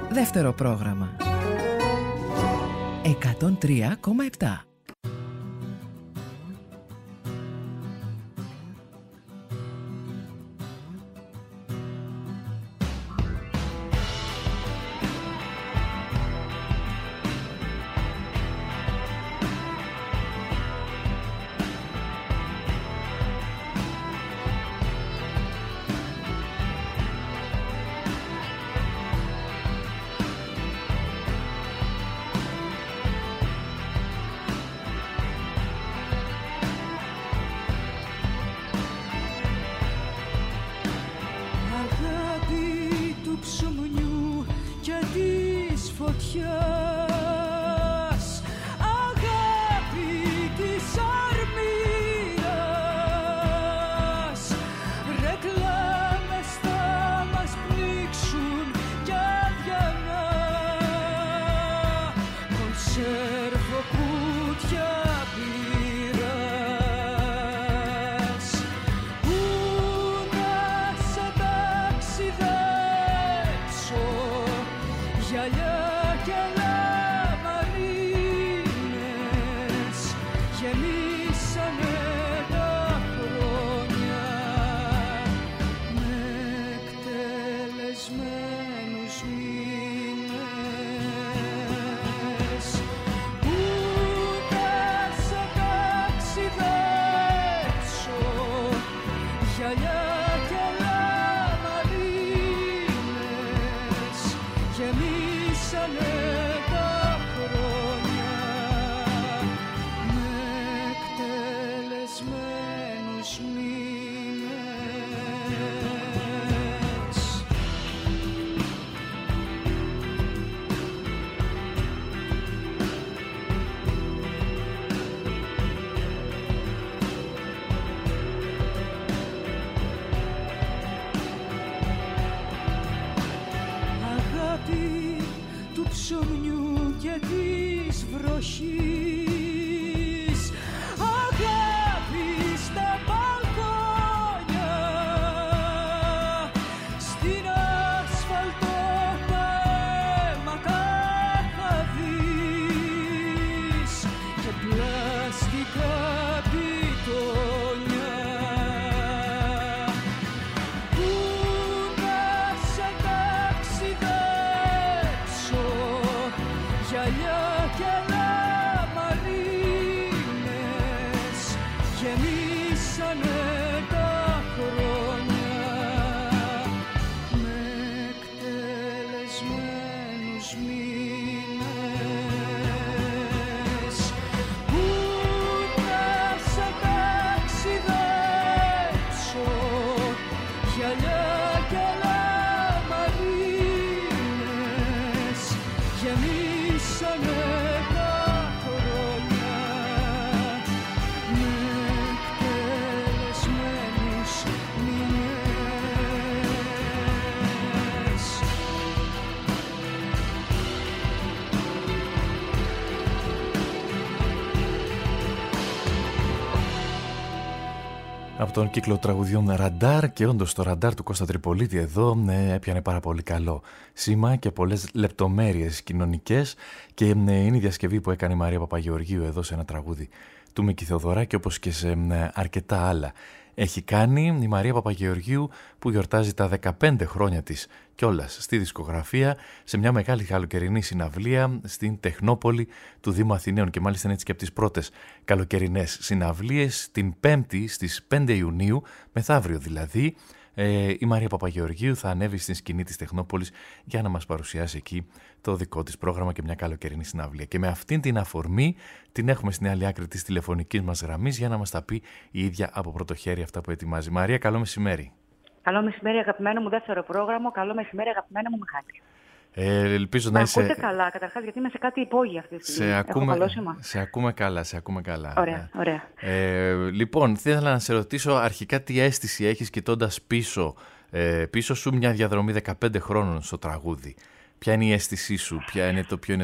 Δεύτερο πρόγραμμα 103,7. Από τον κύκλο τραγουδιών Ραντάρ, και όντως το Ραντάρ του Κώστα Τριπολίτη εδώ έπιανε πάρα πολύ καλό σήμα και πολλές λεπτομέρειες κοινωνικές, και είναι η διασκευή που έκανε η Μαρία Παπαγεωργίου εδώ σε ένα τραγούδι του Μίκη Θεοδωράκη, όπως και σε αρκετά άλλα έχει κάνει η Μαρία Παπαγεωργίου, που γιορτάζει τα 15 χρόνια της κιόλας στη δισκογραφία, σε μια μεγάλη καλοκαιρινή συναυλία στην Τεχνόπολη του Δήμου Αθηναίων, και μάλιστα είναι έτσι και από τις πρώτες καλοκαιρινές συναυλίες, την 5η στις 5 Ιουνίου, μεθαύριο δηλαδή. Η Μαρία Παπαγεωργίου θα ανέβει στην σκηνή της Τεχνόπολης για να μας παρουσιάσει εκεί το δικό της πρόγραμμα και μια καλοκαιρινή συναυλία. Και με αυτήν την αφορμή την έχουμε στην άλλη άκρη της τηλεφωνικής μας γραμμής για να μας τα πει η ίδια από πρώτο χέρι αυτά που ετοιμάζει. Μαρία, καλό μεσημέρι. Καλό μεσημέρι αγαπημένο μου, δεύτερο πρόγραμμα. Καλό μεσημέρι αγαπημένο μου Μιχάλη. Ελπίζω να είσαι... Ακούτε καλά, καταρχάς, γιατί είμαι σε κάτι υπόγεια αυτή τη στιγμή. Σε ακούμε καλά. Ωραία, ωραία. Λοιπόν, θα ήθελα να σε ρωτήσω αρχικά τι αίσθηση έχεις κοιτώντας πίσω σου μια διαδρομή 15 χρόνων στο τραγούδι. Ποια είναι η αίσθησή σου, ποιο είναι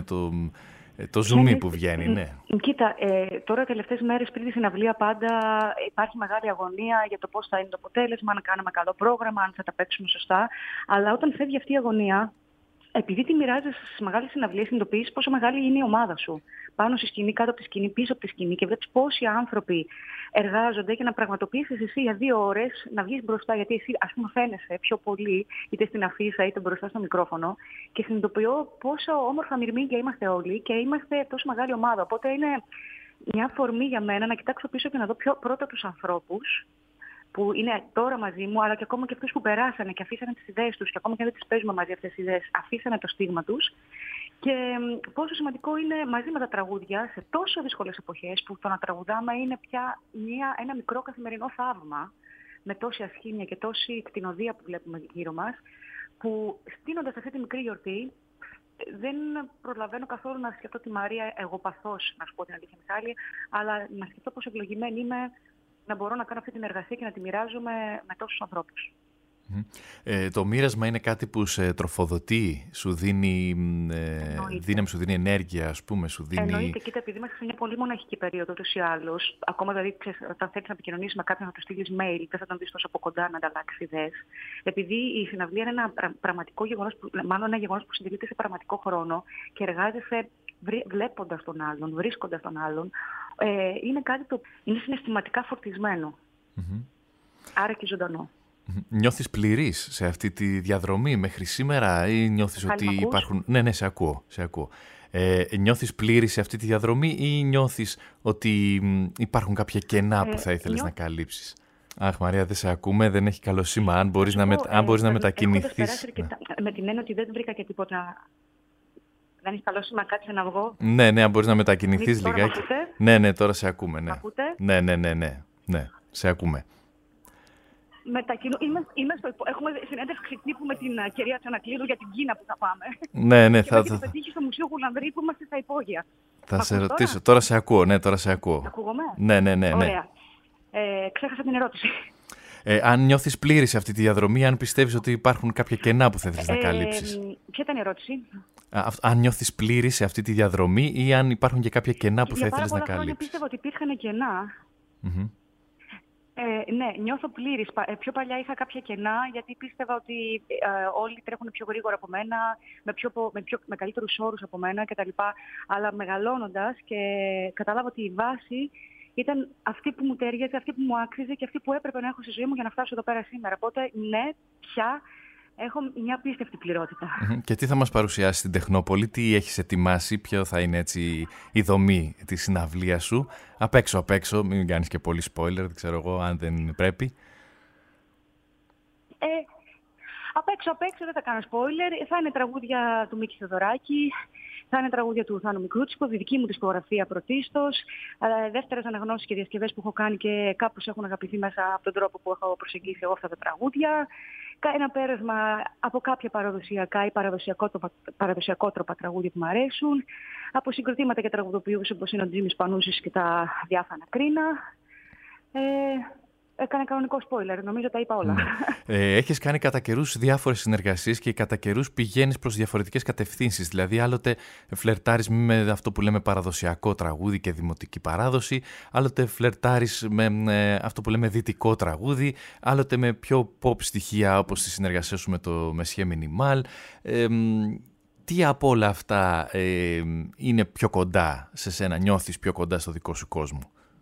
το ζουμί που βγαίνει, ναι. Κοίτα, τώρα τελευταίες μέρες πριν τη συναυλία πάντα υπάρχει μεγάλη αγωνία για το πώς θα είναι το αποτέλεσμα, αν κάναμε καλό πρόγραμμα, αν θα τα παίξουμε σωστά. Αλλά όταν φεύγει αυτή η αγωνία, επειδή τη μοιράζεσαι στις μεγάλες συναυλίες, συνειδητοποιείς πόσο μεγάλη είναι η ομάδα σου. Πάνω στη σκηνή, κάτω από τη σκηνή, πίσω από τη σκηνή και βλέπεις πόσοι άνθρωποι εργάζονται και να πραγματοποιήσεις εσύ για 2 ώρες να βγεις μπροστά. Γιατί εσύ, ας πούμε, φαίνεσαι πιο πολύ είτε στην αφίσα είτε μπροστά στο μικρόφωνο. Και συνειδητοποιώ πόσο όμορφα μυρμήγκια είμαστε όλοι και είμαστε τόσο μεγάλη ομάδα. Οπότε είναι μια αφορμή για μένα να κοιτάξω πίσω και να δω πρώτα τους ανθρώπους που είναι τώρα μαζί μου, αλλά και ακόμα και αυτούς που περάσανε και αφήσανε τις ιδέες τους και ακόμα και αν δεν τις παίζουμε μαζί αυτές τις ιδέες, αφήσανε το στίγμα τους. Και πόσο σημαντικό είναι μαζί με τα τραγούδια σε τόσο δύσκολες εποχές που το να τραγουδάμε είναι πια ένα μικρό καθημερινό θαύμα με τόση ασχήμια και τόση κτηνοδία που βλέπουμε γύρω μας, που στείνοντας αυτή τη μικρή γιορτή δεν προλαβαίνω καθόλου να σκεφτώ τη Μαρία εγώ παθώς, να σου πω την αλήθεια Μιχάλη, αλλά να σκεφτώ πόσο ευλογημένη είμαι να μπορώ να κάνω αυτή την εργασία και να τη μοιράζομαι με τόσους ανθρώπους. Το μοίρασμα είναι κάτι που σε τροφοδοτεί, σου δίνει δύναμη, σου δίνει ενέργεια, ας πούμε, σου δίνει... Εννοείται, κοίτα, επειδή είμαστε σε μια πολύ μοναχική περίοδο ούτως ή άλλως, ακόμα δηλαδή όταν θέλεις να επικοινωνήσεις με κάποιον να του στείλεις mail, δεν θα τον δεις τόσο από κοντά να ανταλλάξει ιδέες. Επειδή η συναυλία είναι ένα πραγματικό γεγονός, μάλλον ένα γεγονός που συντηρείται σε πραγματικό χρόνο και εργάζεσαι βλέποντας τον άλλον, βρίσκοντας τον άλλον, είναι κάτι το είναι συναισθηματικά φορτισμένο. Άρα και ζωντανό. Νιώθεις πληρής σε αυτή τη διαδρομή μέχρι σήμερα ή νιώθεις ότι υπάρχουν... Ναι, σε ακούω. Νιώθεις πλήρης σε αυτή τη διαδρομή ή νιώθεις ότι υπάρχουν κάποια κενά που θα ήθελες να καλύψεις? Αχ, Μαρία, δεν σε ακούμε, δεν έχει καλό σήμα. Αν μπορείς να μετακινηθείς... Με την έννοια ότι δεν βρήκα και τίποτα... Δεν έχει καλό σήμα, κάτσε να βγω. Ναι, αν μπορείς να μετακινηθείς λιγάκι. Ναι, τώρα σε ακούμε. Ναι. Ακούτε? Ναι, σε ακούμε. Έχουμε συνέντευξη τύπου με την κυρία Τσανακλείδου για την Κίνα που θα πάμε. Ναι, θα πετύχει στο Μουσείο Γουλανδρή που είμαστε στα υπόγεια. Θα σε ρωτήσω. Τώρα σε ακούω. Ακούγομαι? Ναι. Ωραία. Ξέχασα την ερώτηση. Αν νιώθεις πλήρη σε αυτή τη διαδρομή, αν πιστεύεις ότι υπάρχουν κάποια κενά που θα ήθελες να καλύψεις. Ποια ήταν η ερώτηση? Αν νιώθεις πλήρη σε αυτή τη διαδρομή ή αν υπάρχουν και κάποια κενά που θα ήθελες να καλύψεις. Για πίστευα ότι υπήρχαν κενά. Ναι, νιώθω πλήρης. Πιο παλιά είχα κάποια κενά γιατί πίστευα ότι όλοι τρέχουν πιο γρήγορα από μένα, με καλύτερους όρους από μένα κτλ. Αλλά μεγαλώνοντας και κατάλαβα ότι η βάση ήταν αυτή που μου τέριαζε, αυτή που μου άξιζε και αυτή που έπρεπε να έχω στη ζωή μου για να φτάσω εδώ πέρα σήμερα. Οπότε, ναι, πια έχω μια απίστευτη πληρότητα. Και τι θα μας παρουσιάσει στην Τεχνόπολη, τι έχεις ετοιμάσει, ποιο θα είναι έτσι η δομή της συναυλίας σου? Απ' έξω, μην κάνεις και πολύ spoiler, δεν ξέρω εγώ αν δεν πρέπει. Απ' έξω δεν θα κάνω spoiler. Θα είναι τραγούδια του Μίκη Θεοδωράκη, θα είναι τραγούδια του Θάνου Μικρούτσικο, τη δική μου δισκογραφία πρωτίστως, δεύτερες αναγνώσεις και διασκευές που έχω κάνει και κάπως έχουν αγαπηθεί μέσα από τον τρόπο που έχω προσεγγίσει εγώ αυτά τα τραγούδια. Ένα πέρασμα από κάποια παραδοσιακά ή παραδοσιακότροπα τραγούδια που μου αρέσουν, από συγκροτήματα και τραγουδοποιούς όπως είναι ο Τζίμις Πανούσης και τα διάφανα Κρίνα. Έκανε κανονικό spoiler, νομίζω τα είπα όλα. Έχεις κάνει κατά καιρούς διάφορες συνεργασίες και κατά καιρούς πηγαίνεις προς διαφορετικές κατευθύνσεις. Δηλαδή, άλλοτε φλερτάρεις με αυτό που λέμε παραδοσιακό τραγούδι και δημοτική παράδοση, άλλοτε φλερτάρεις με αυτό που λέμε δυτικό τραγούδι, άλλοτε με πιο pop στοιχεία όπως τη συνεργασία σου με το Μεσχέ Μινιμάλ. Τι από όλα αυτά είναι πιο κοντά σε σένα, νιώθεις πιο κοντά στο δικό σου κόσμο?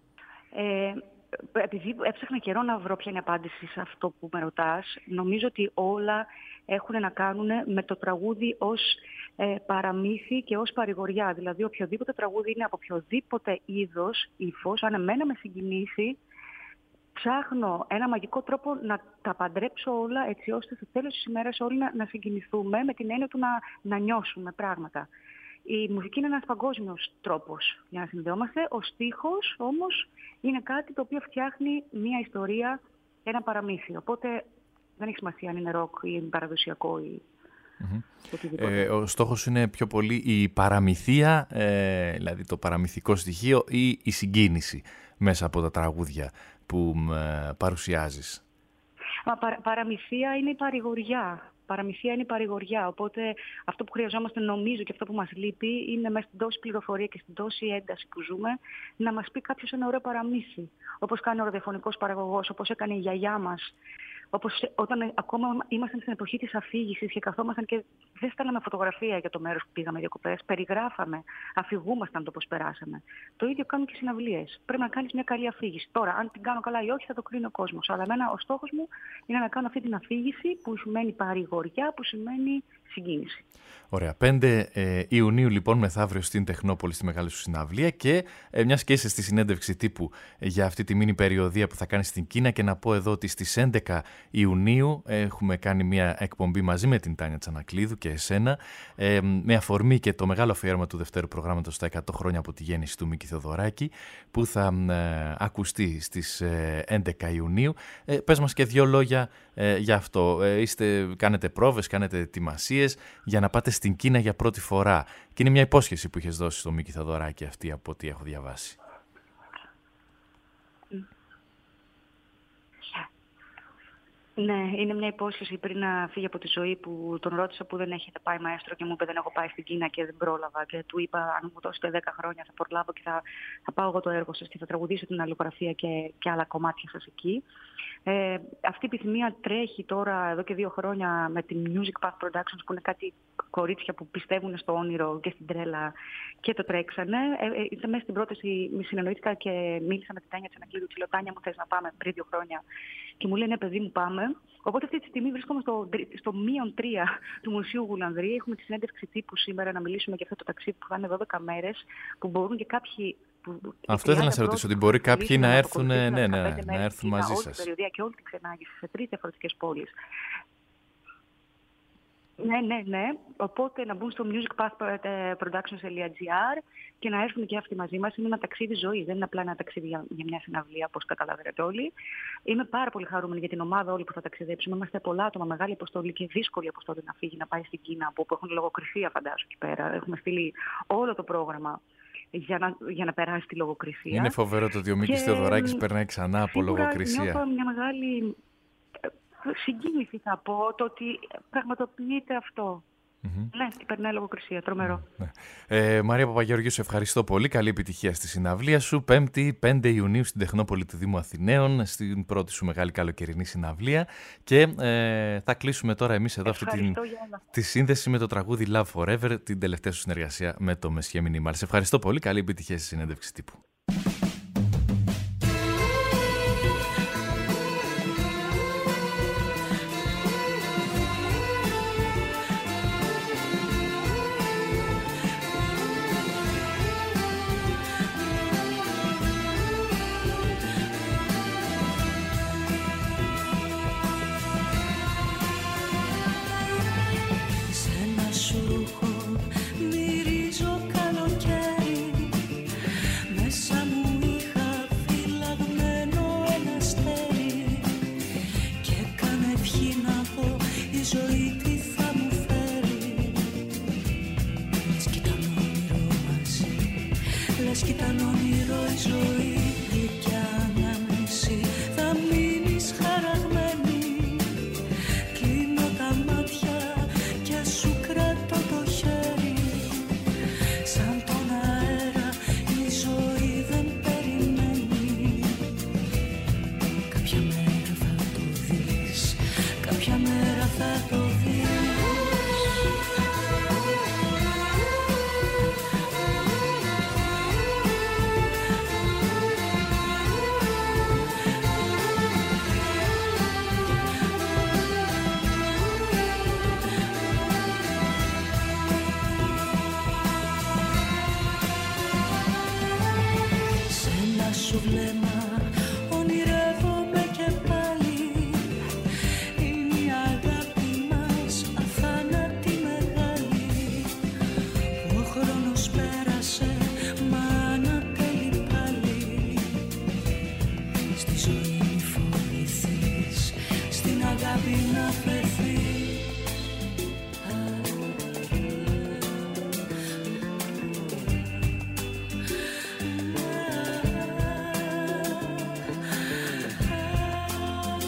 Επειδή έψαχνα καιρό να βρω ποια είναι η απάντηση σε αυτό που με ρωτάς, νομίζω ότι όλα έχουν να κάνουν με το τραγούδι ως παραμύθι και ως παρηγοριά. Δηλαδή, οποιοδήποτε τραγούδι είναι από οποιοδήποτε είδος, ύφος, αν εμένα με συγκινήσει, ψάχνω ένα μαγικό τρόπο να τα παντρέψω όλα έτσι ώστε στο τέλος της ημέρας όλοι να συγκινηθούμε με την έννοια του να νιώσουμε πράγματα. Η μουσική είναι ένας παγκόσμιος τρόπος για να συνδεόμαστε. Ο στίχος όμως είναι κάτι το οποίο φτιάχνει μια ιστορία, ένα παραμύθι. Οπότε δεν έχει σημασία αν είναι ροκ ή παραδοσιακό ή οτιδήποτε. Ο στόχος είναι πιο πολύ η παραμυθία, δηλαδή το παραμυθικό στοιχείο ή η συγκίνηση μέσα από τα τραγούδια που παρουσιάζεις? Παραμυθία είναι η παρηγοριά. Παραμυθία είναι η παρηγοριά. Οπότε αυτό που χρειαζόμαστε, νομίζω, και αυτό που μας λείπει, είναι μέσα στην τόση πληροφορία και στην τόση ένταση που ζούμε, να μας πει κάποιος ένα ωραίο παραμύθι. Όπως κάνει ο ραδιοφωνικός παραγωγός, όπως έκανε η γιαγιά μας, Όπως όταν ακόμα ήμασταν στην εποχή της αφήγησης και καθόμασταν και δεν στέλναμε φωτογραφία για το μέρος που πήγαμε διακοπές, περιγράφαμε, αφηγούμασταν το πώς περάσαμε. Το ίδιο κάνουν και συναυλίες. Πρέπει να κάνεις μια καλή αφήγηση. Τώρα, αν την κάνω καλά ή όχι, θα το κρίνει ο κόσμος. Αλλά εμένα ο στόχος μου είναι να κάνω αυτή την αφήγηση που σημαίνει παρηγοριά, που σημαίνει συγκίνηση. Ωραία. 5 Ιουνίου λοιπόν μεθαύριο στην Τεχνόπολη στη Μεγάλη σου συναυλία και μιας και είσαι στη συνέντευξη τύπου για αυτή τη μίνι περιοδία που θα κάνεις στην Κίνα, και να πω εδώ ότι στις 11 Ιουνίου έχουμε κάνει μια εκπομπή μαζί με την Τάνια Τσανακλείδου και εσένα με αφορμή και το μεγάλο αφιέρωμα του δευτέρου προγράμματος στα 100 χρόνια από τη γέννηση του Μίκη Θεοδωράκη που θα ακουστεί στις 11 Ιουνίου. Πες μας και 2 λόγια για αυτό. Κάνετε πρόβες, κάνετε ετοιμασίες για να πάτε στην Κίνα για πρώτη φορά. Και είναι μια υπόσχεση που είχες δώσει στο Μίκη Θεοδωράκη αυτή, από ό,τι έχω διαβάσει. Ναι, είναι μια υπόσχεση πριν να φύγει από τη ζωή που τον ρώτησα που δεν έχετε πάει μαέστρο και μου είπε δεν έχω πάει στην Κίνα και δεν πρόλαβα. Και του είπα αν μου δώσετε 10 χρόνια θα προλάβω και θα πάω εγώ το έργο σας και θα τραγουδήσω την αλληλογραφία και άλλα κομμάτια σας εκεί. Αυτή η επιθυμία τρέχει τώρα εδώ και 2 χρόνια με την Music Path Productions, που είναι κάτι κορίτσια που πιστεύουν στο όνειρο και στην τρέλα και το τρέξανε. Ήρθα μέσα στην πρόταση, συνεννοήθηκα και μίλησα με την Τάνια Τσανακλείδου. Της λέω Τάνια μου θες να πάμε πριν 2 χρόνια. Και μου λέει ναι παιδί μου πάμε. Οπότε αυτή τη στιγμή βρίσκομαι στο -3 του Μουσείου Γουλανδρή. Έχουμε τη συνέντευξη τύπου σήμερα να μιλήσουμε για αυτό το ταξίδι που θα είναι 12 μέρες, που μπορούν και κάποιοι. Αυτό ήθελα να σε ρωτήσω, ότι μπορεί κάποιοι να έρθουν, να έρθουν μαζί σας. Όλη την περιοδία και όλη την ξενάγηση σε 3 διαφορετικές πόλεις. Ναι. Οπότε να μπουν στο musicpathproductions.gr και να έρθουν και αυτοί μαζί μας. Είναι ένα ταξίδι ζωής, δεν είναι απλά ένα ταξίδι για μια συναυλία, όπως καταλαβαίνετε όλοι. Είμαι πάρα πολύ χαρούμενη για την ομάδα όλη που θα ταξιδέψουμε. Είμαστε πολλά άτομα, μεγάλη αποστολή και δύσκολη αποστολή να φύγει, να πάει στην Κίνα, που έχουν λογοκρισία, φαντάζομαι εκεί πέρα. Έχουμε στείλει όλο το πρόγραμμα για να περάσει τη λογοκρισία. Είναι φοβερό το ότι ο Μίκης Θεοδωράκης περνάει ξανά από λογοκρισία. Νιώθω μια μεγάλη συγκίνηση, θα πω, το ότι πραγματοποιείται αυτό. Ναι, την περνάει λογοκρισία, τρομερό. Μαρία Παπαγεωργίου, σε ευχαριστώ πολύ. Καλή επιτυχία στη συναυλία σου. 5η 5 Ιουνίου στην Τεχνόπολη του Δήμου Αθηναίων, στην πρώτη σου μεγάλη καλοκαιρινή συναυλία. Και θα κλείσουμε τώρα εμείς εδώ αυτή τη σύνδεση με το τραγούδι Love Forever, την τελευταία σου συνεργασία με το Messier Minimal. Σε ευχαριστώ πολύ. Καλή επιτυχία στη συνέντευξη τύπου.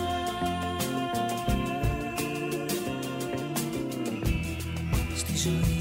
Ζωή